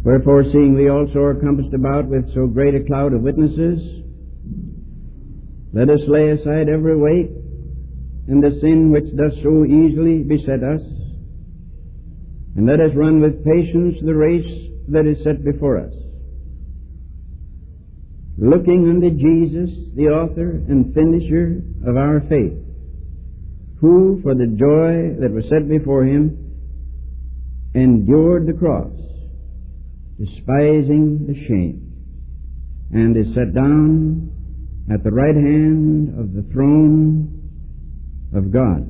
Wherefore, seeing we also are compassed about with so great a cloud of witnesses, let us lay aside every weight and the sin which does so easily beset us, and let us run with patience the race that is set before us, looking unto Jesus, the author and finisher of our faith, who for the joy that was set before him endured the cross, despising the shame, and is set down at the right hand of the throne of God.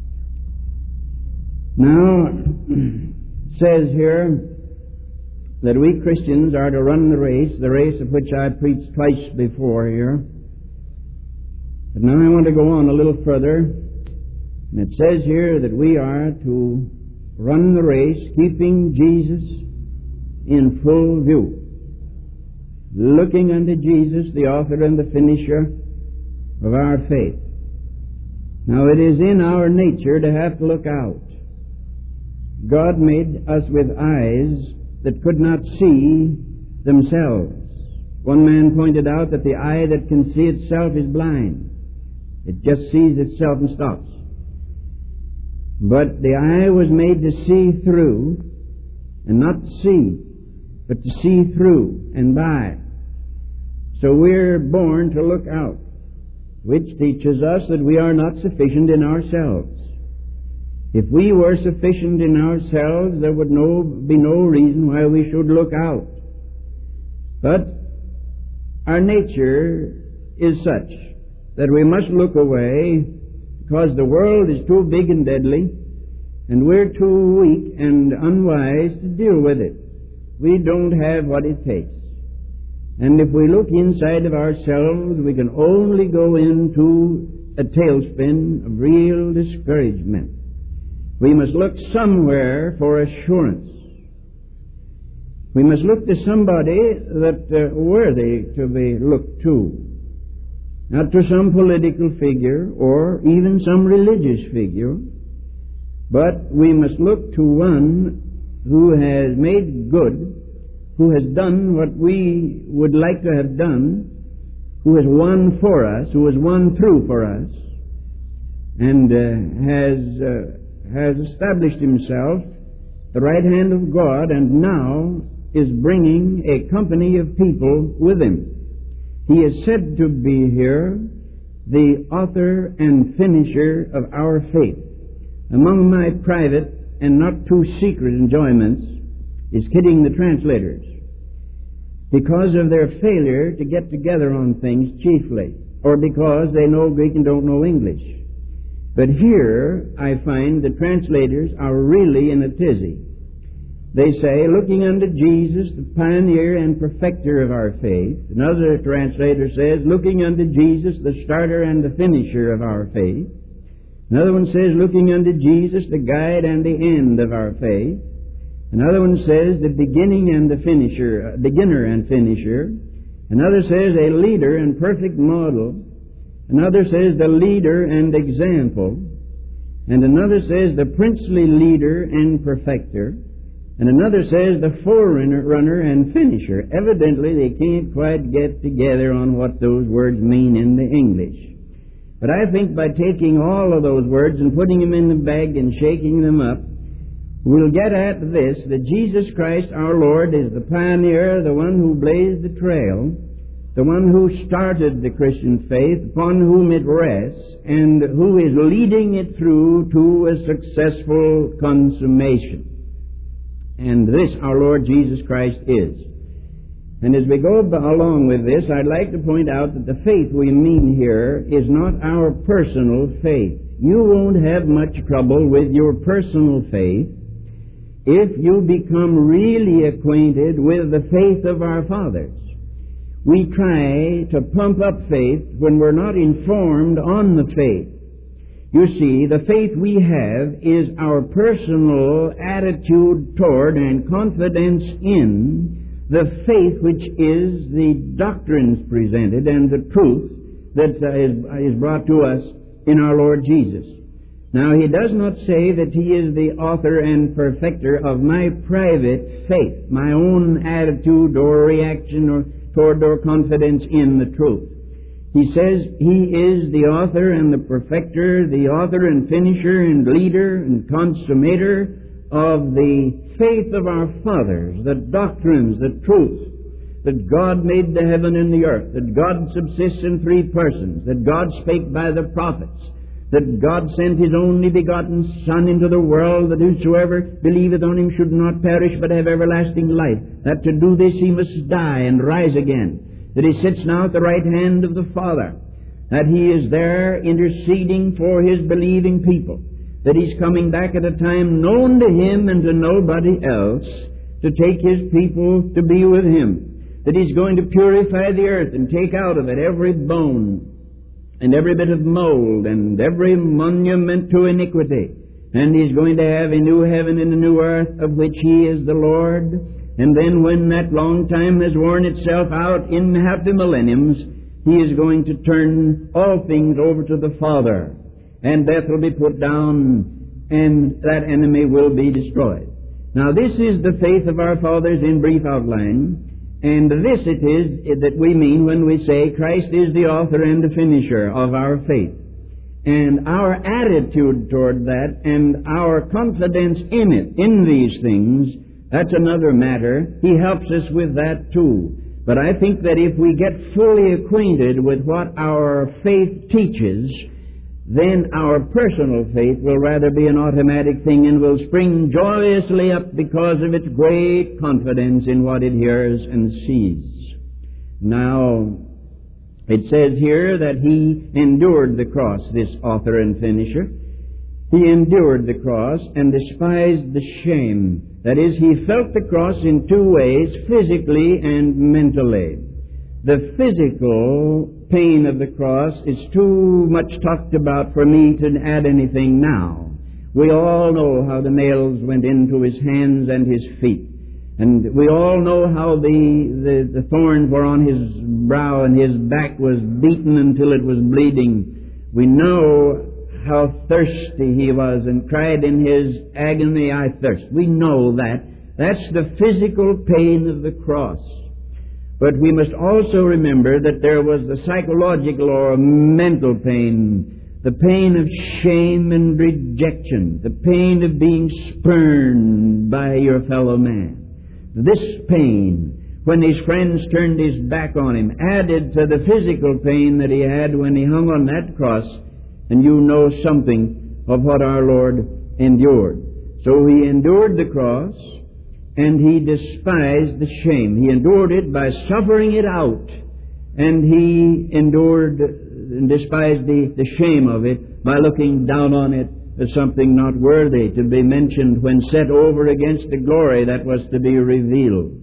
Now, it says here that we Christians are to run the race of which I preached twice before here. But now I want to go on a little further. And it says here that we are to run the race, keeping Jesus in full view, looking unto Jesus, the author and the finisher of our faith. Now it is in our nature to have to look out. God made us with eyes that could not see themselves. One man pointed out that the eye that can see itself is blind. It just sees itself and stops. But the eye was made to see through, and not to see, but to see through and by. So we're born to look out, which teaches us that we are not sufficient in ourselves. If we were sufficient in ourselves, there would be no reason why we should look out. But our nature is such that we must look away, because the world is too big and deadly, and we're too weak and unwise to deal with it. We don't have what it takes. And if we look inside of ourselves, we can only go into a tailspin of real discouragement. We must look somewhere for assurance. We must look to somebody that worthy to be looked to. Not to some political figure or even some religious figure, but we must look to one who has made good, who has done what we would like to have done, who has won for us, who has won through for us, and has established himself at the right hand of God, and now is bringing a company of people with him. He is said to be here the author and finisher of our faith. Among my private and not too secret enjoyments is kidding the translators, because of their failure to get together on things chiefly, or because they know Greek and don't know English. But here I find the translators are really in a tizzy. They say, looking unto Jesus, the pioneer and perfecter of our faith. Another translator says, looking unto Jesus, the starter and the finisher of our faith. Another one says, looking unto Jesus, the guide and the end of our faith. Another one says, the beginning and the finisher, beginner and finisher. Another says, a leader and perfect model. Another says, the leader and example. And another says, the princely leader and perfecter. And another says, the forerunner and finisher. Evidently, they can't quite get together on what those words mean in the English. But I think by taking all of those words and putting them in the bag and shaking them up, we'll get at this, that Jesus Christ our Lord is the pioneer, the one who blazed the trail, the one who started the Christian faith, upon whom it rests, and who is leading it through to a successful consummation. And this our Lord Jesus Christ is. And as we go along with this, I'd like to point out that the faith we mean here is not our personal faith. You won't have much trouble with your personal faith if you become really acquainted with the faith of our fathers. We try to pump up faith when we're not informed on the faith. You see, the faith we have is our personal attitude toward and confidence in the faith which is the doctrines presented and the truth that is brought to us in our Lord Jesus. Now, he does not say that he is the author and perfecter of my private faith, my own attitude or reaction or confidence in the truth. He says he is the author and the perfecter, the author and finisher and leader and consummator of the faith of our fathers, the doctrines, the truths, that God made the heaven and the earth, that God subsists in three persons, that God spake by the prophets, that God sent His only begotten Son into the world, that whosoever believeth on Him should not perish but have everlasting life, that to do this He must die and rise again, that He sits now at the right hand of the Father, that He is there interceding for His believing people, that He's coming back at a time known to Him and to nobody else to take His people to be with Him, that He's going to purify the earth and take out of it every bone and every bit of mold and every monument to iniquity, and He's going to have a new heaven and a new earth of which He is the Lord. And then when that long time has worn itself out in happy millenniums, He is going to turn all things over to the Father, and death will be put down, and that enemy will be destroyed. Now, this is the faith of our fathers in brief outline, and this it is that we mean when we say Christ is the author and the finisher of our faith. And our attitude toward that and our confidence in it, in these things, that's another matter. He helps us with that too. But I think that if we get fully acquainted with what our faith teaches, then our personal faith will rather be an automatic thing and will spring joyously up because of its great confidence in what it hears and sees. Now, it says here that He endured the cross, this author and finisher. He endured the cross and despised the shame. That is, He felt the cross in two ways, physically and mentally. The physical pain of the cross is too much talked about for me to add anything now. We all know how the nails went into His hands and His feet. And we all know how the thorns were on His brow and His back was beaten until it was bleeding. We know how thirsty He was and cried in His agony, I thirst. We know that. That's the physical pain of the cross. But we must also remember that there was the psychological or mental pain, the pain of shame and rejection, the pain of being spurned by your fellow man. This pain, when his friends turned his back on him, added to the physical pain that he had when he hung on that cross, and you know something of what our Lord endured. So He endured the cross, and He despised the shame. He endured it by suffering it out, and He endured and despised the shame of it by looking down on it as something not worthy to be mentioned when set over against the glory that was to be revealed.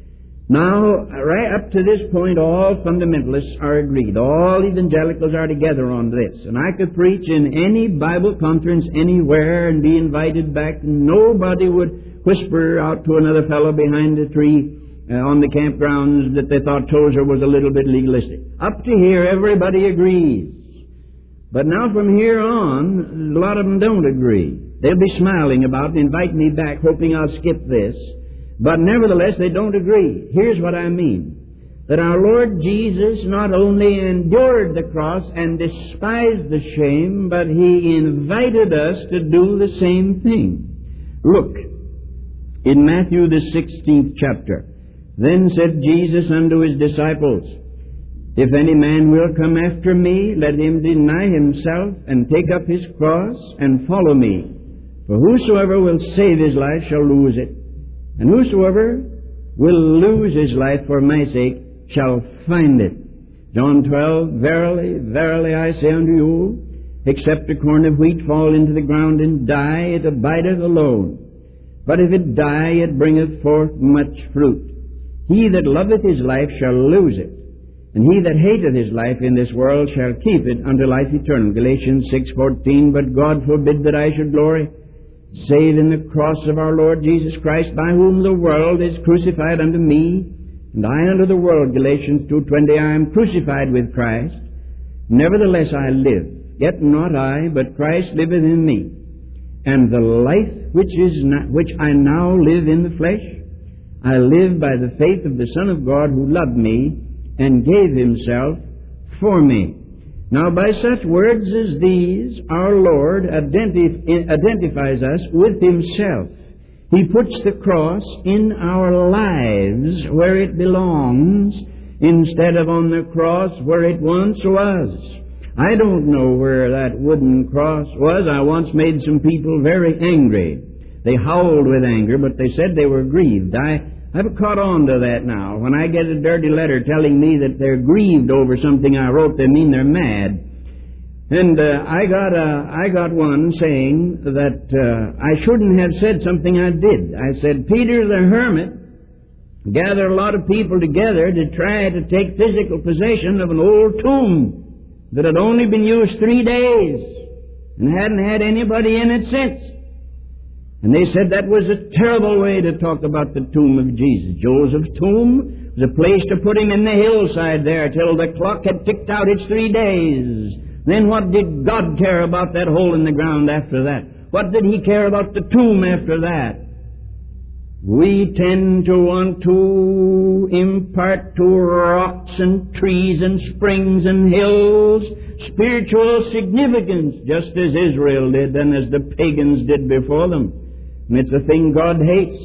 Now, right up to this point, all fundamentalists are agreed. All evangelicals are together on this. And I could preach in any Bible conference anywhere and be invited back. Nobody would whisper out to another fellow behind a tree on the campgrounds that they thought Tozer was a little bit legalistic. Up to here, everybody agrees. But now from here on, a lot of them don't agree. They'll be smiling about and invite me back, hoping I'll skip this. But nevertheless, they don't agree. Here's what I mean. That our Lord Jesus not only endured the cross and despised the shame, but He invited us to do the same thing. Look, in Matthew the 16th chapter, then said Jesus unto His disciples, If any man will come after me, let him deny himself and take up his cross and follow me. For whosoever will save his life shall lose it. And whosoever will lose his life for my sake shall find it. John 12, Verily, verily, I say unto you, except a corn of wheat fall into the ground and die, it abideth alone. But if it die, it bringeth forth much fruit. He that loveth his life shall lose it, and he that hateth his life in this world shall keep it unto life eternal. Galatians 6:14, But God forbid that I should glory, save in the cross of our Lord Jesus Christ, by whom the world is crucified unto me, and I unto the world. Galatians 2:20, I am crucified with Christ. Nevertheless I live, yet not I, but Christ liveth in me. And the life which I now live in the flesh, I live by the faith of the Son of God who loved me and gave himself for me. Now, by such words as these, our Lord identifies us with himself. He puts the cross in our lives where it belongs, instead of on the cross where it once was. I don't know where that wooden cross was. I once made some people very angry. They howled with anger, but they said they were grieved. I've caught on to that now. When I get a dirty letter telling me that they're grieved over something I wrote, they mean they're mad. And I got one saying that I shouldn't have said something I did. I said, Peter the hermit gathered a lot of people together to try to take physical possession of an old tomb that had only been used 3 days and hadn't had anybody in it since. And they said that was a terrible way to talk about the tomb of Jesus. Joseph's tomb was a place to put him in the hillside there till the clock had ticked out its 3 days. Then what did God care about that hole in the ground after that? What did he care about the tomb after that? We tend to want to impart to rocks and trees and springs and hills spiritual significance, just as Israel did and as the pagans did before them. And it's a thing God hates.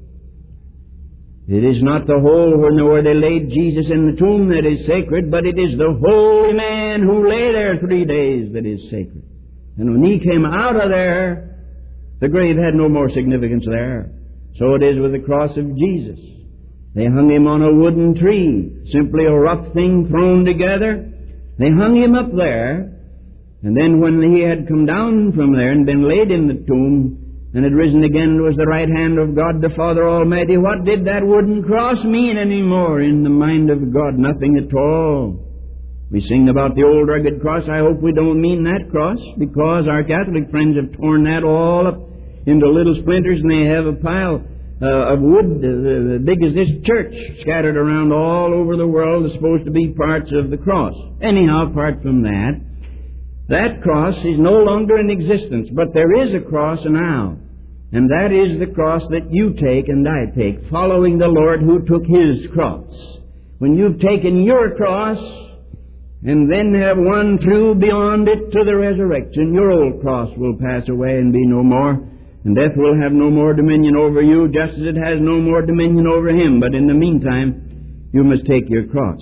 It is not the hole where they laid Jesus in the tomb that is sacred, but it is the holy man who lay there 3 days that is sacred. And when he came out of there, the grave had no more significance there. So it is with the cross of Jesus. They hung him on a wooden tree, simply a rough thing thrown together. They hung him up there, and then when he had come down from there and been laid in the tomb, and had risen again was the right hand of God the Father Almighty, what did that wooden cross mean anymore in the mind of God? Nothing at all. We sing about the old rugged cross. I hope we don't mean that cross, because our Catholic friends have torn that all up into little splinters, and they have a pile of wood as big as this church scattered around all over the world, is supposed to be parts of the cross. Anyhow, apart from that, that cross is no longer in existence, but there is a cross now. And that is the cross that you take and I take, following the Lord who took his cross. When you've taken your cross and then have won through beyond it to the resurrection, your old cross will pass away and be no more, and death will have no more dominion over you, just as it has no more dominion over him. But in the meantime, you must take your cross.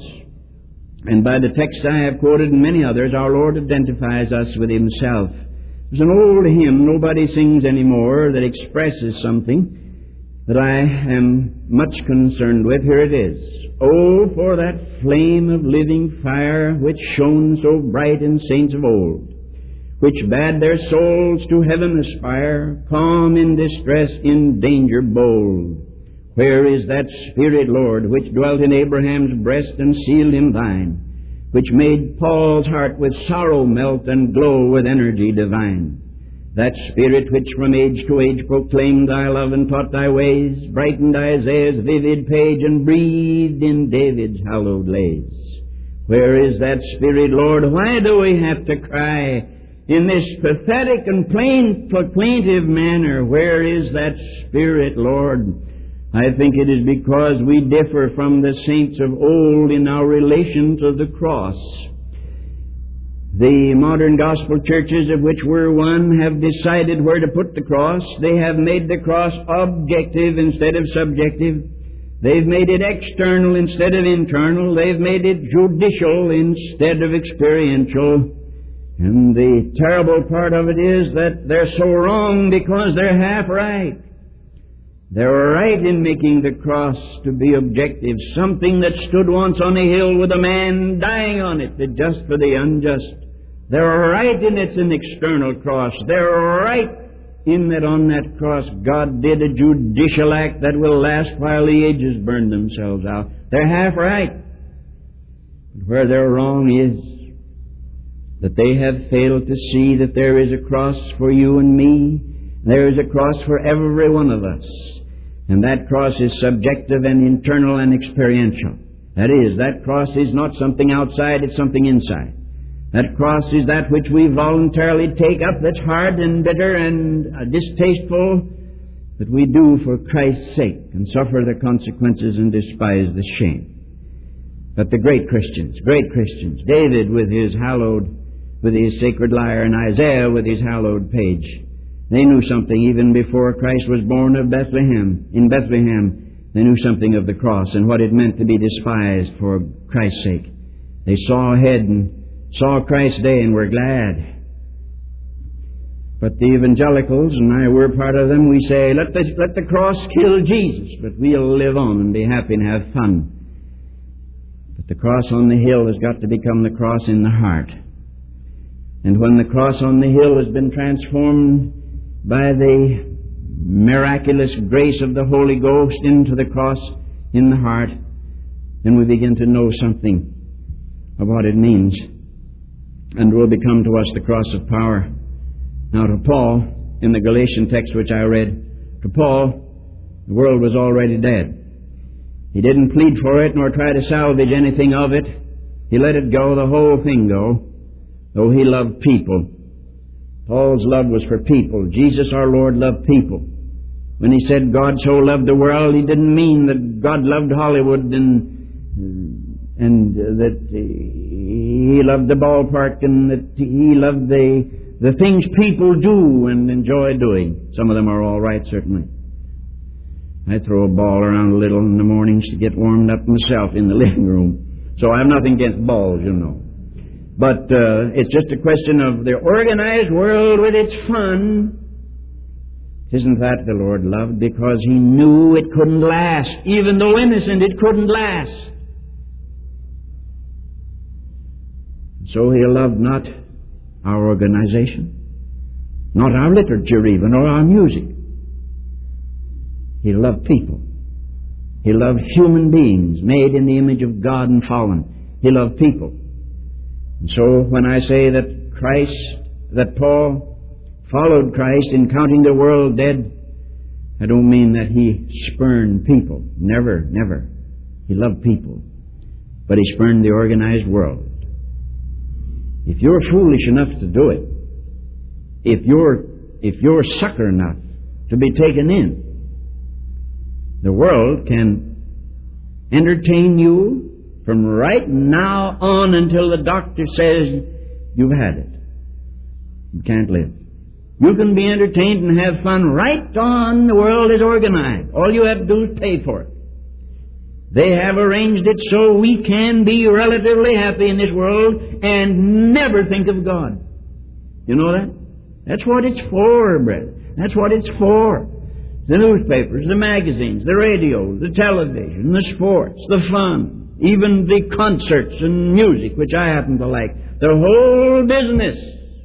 And by the text I have quoted and many others, our Lord identifies us with himself. There's an old hymn nobody sings anymore that expresses something that I am much concerned with. Here it is. Oh, for that flame of living fire which shone so bright in saints of old, which bade their souls to heaven aspire, calm in distress, in danger bold. Where is that Spirit, Lord, which dwelt in Abraham's breast and sealed in thine, which made Paul's heart with sorrow melt and glow with energy divine? That Spirit which from age to age proclaimed thy love and taught thy ways, brightened Isaiah's vivid page and breathed in David's hallowed lays. Where is that Spirit, Lord? Why do we have to cry in this pathetic and plaintive manner? Where is that Spirit, Lord? I think it is because we differ from the saints of old in our relation to the cross. The modern gospel churches, of which we're one, have decided where to put the cross. They have made the cross objective instead of subjective. They've made it external instead of internal. They've made it judicial instead of experiential. And the terrible part of it is that they're so wrong because they're half right. They're right in making the cross to be objective, something that stood once on a hill with a man dying on it, the just for the unjust. They're right in it's an external cross. They're right in that on that cross God did a judicial act that will last while the ages burn themselves out. They're half right. But where they're wrong is that they have failed to see that there is a cross for you and me. There is a cross for every one of us. And that cross is subjective and internal and experiential. That is, that cross is not something outside, it's something inside. That cross is that which we voluntarily take up that's hard and bitter and distasteful, that we do for Christ's sake and suffer the consequences and despise the shame. But the great Christians, David with his sacred lyre, and Isaiah with his hallowed page, they knew something even before Christ was born in Bethlehem. They knew something of the cross and what it meant to be despised for Christ's sake. They saw ahead and saw Christ's day and were glad. But the evangelicals, and we're part of them, we say, let the cross kill Jesus, but we'll live on and be happy and have fun. But the cross on the hill has got to become the cross in the heart. And when the cross on the hill has been transformed by the miraculous grace of the Holy Ghost into the cross in the heart, then we begin to know something of what it means, and will become to us the cross of power. Now to Paul, in the Galatian text which I read, to Paul, the world was already dead. He didn't plead for it nor try to salvage anything of it. He let it go, the whole thing go, though he loved people. Paul's love was for people. Jesus our Lord loved people. When he said God so loved the world, he didn't mean that God loved Hollywood and that he loved the ballpark and that he loved the things people do and enjoy doing. Some of them are all right, certainly. I throw a ball around a little in the mornings to get warmed up myself in the living room. So I have nothing against balls, you know. But it's just a question of the organized world with its fun. Isn't that the Lord loved? Because He knew it couldn't last. Even though innocent, it couldn't last. So He loved not our organization, not our literature even, or our music. He loved people. He loved human beings made in the image of God and fallen. He loved people. And so when I say that Paul followed Christ in counting the world dead, I don't mean that he spurned people. Never, never. He loved people. But he spurned the organized world. If you're foolish enough to do it, if you're sucker enough to be taken in, the world can entertain you from right now on until the doctor says you've had it. You can't live. You can be entertained and have fun right on. The world is organized. All you have to do is pay for it. They have arranged it so we can be relatively happy in this world and never think of God. You know that? That's what it's for, brother. That's what it's for. The newspapers, the magazines, the radio, the television, the sports, the fun, even the concerts and music, which I happen to like. The whole business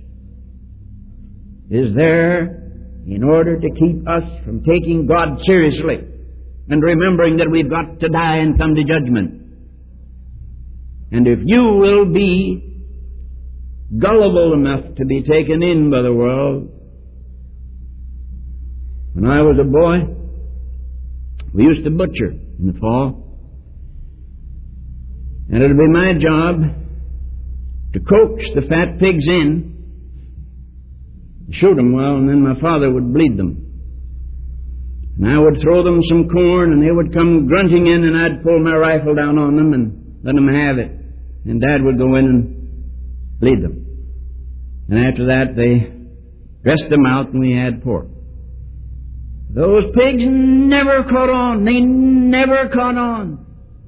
is there in order to keep us from taking God seriously and remembering that we've got to die and come to judgment. And if you will be gullible enough to be taken in by the world. When I was a boy, we used to butcher in the fall. And it would be my job to coax the fat pigs in, shoot them well, and then my father would bleed them. And I would throw them some corn, and they would come grunting in, and I'd pull my rifle down on them and let them have it. And Dad would go in and bleed them. And after that, they dressed them out, and we had pork. Those pigs never caught on. They never caught on.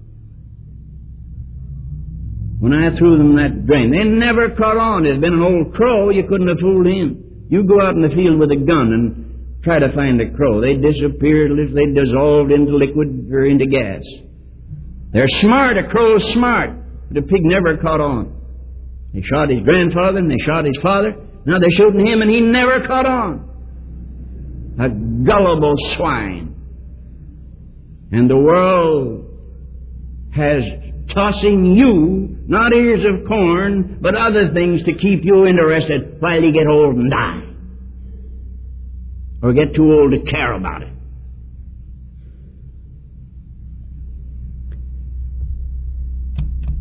When I threw them that grain, they never caught on. There's been an old crow, you couldn't have fooled him. You go out in the field with a gun and try to find a crow. They disappeared as they dissolved into liquid or into gas. They're smart. A crow's smart. But a pig never caught on. They shot his grandfather and they shot his father. Now they're shooting him and he never caught on. A gullible swine. And the world has tossing you, not ears of corn, but other things to keep you interested while you get old and die. Or get too old to care about it.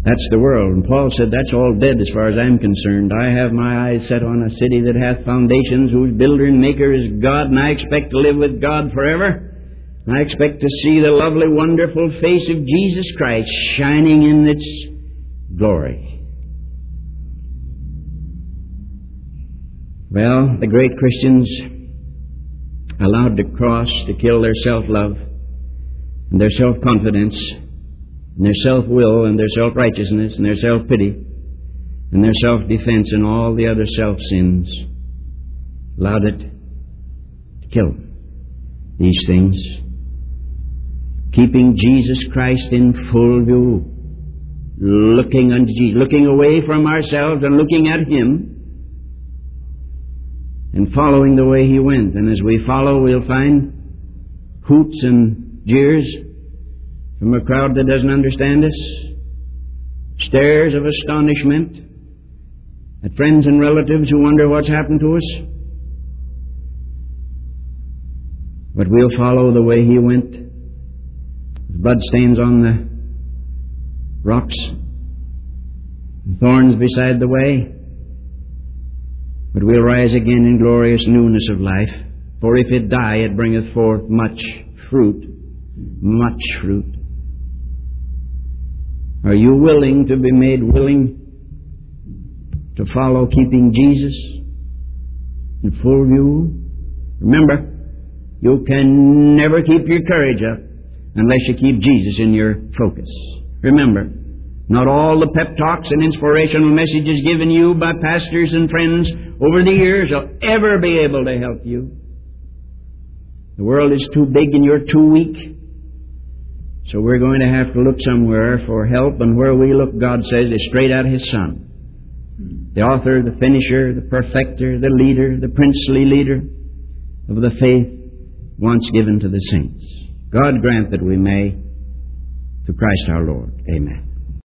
That's the world. And Paul said, that's all dead as far as I'm concerned. I have my eyes set on a city that hath foundations, whose builder and maker is God, and I expect to live with God forever. And I expect to see the lovely, wonderful face of Jesus Christ shining in its glory. Well, the great Christians allowed the cross to kill their self-love and their self-confidence and their self-will and their self-righteousness and their self-pity and their self-defense and all the other self-sins. Allowed it to kill these things. Keeping Jesus Christ in full view. Looking unto Jesus. Looking away from ourselves and looking at Him. And following the way He went. And as we follow, we'll find hoots and jeers from a crowd that doesn't understand us, stares of astonishment at friends and relatives who wonder what's happened to us. But we'll follow the way He went. With bloodstains on the rocks, and thorns beside the way. But we'll rise again in glorious newness of life. For if it die, it bringeth forth much fruit. Much fruit. Are you willing to be made willing to follow keeping Jesus in full view? Remember, you can never keep your courage up unless you keep Jesus in your focus. Remember, not all the pep talks and inspirational messages given you by pastors and friends over the years will ever be able to help you. The world is too big and you're too weak. So we're going to have to look somewhere for help, and where we look, God says, is straight at His Son. The author, the finisher, the perfecter, the leader, the princely leader of the faith once given to the saints. God grant that we may, through Christ our Lord. Amen.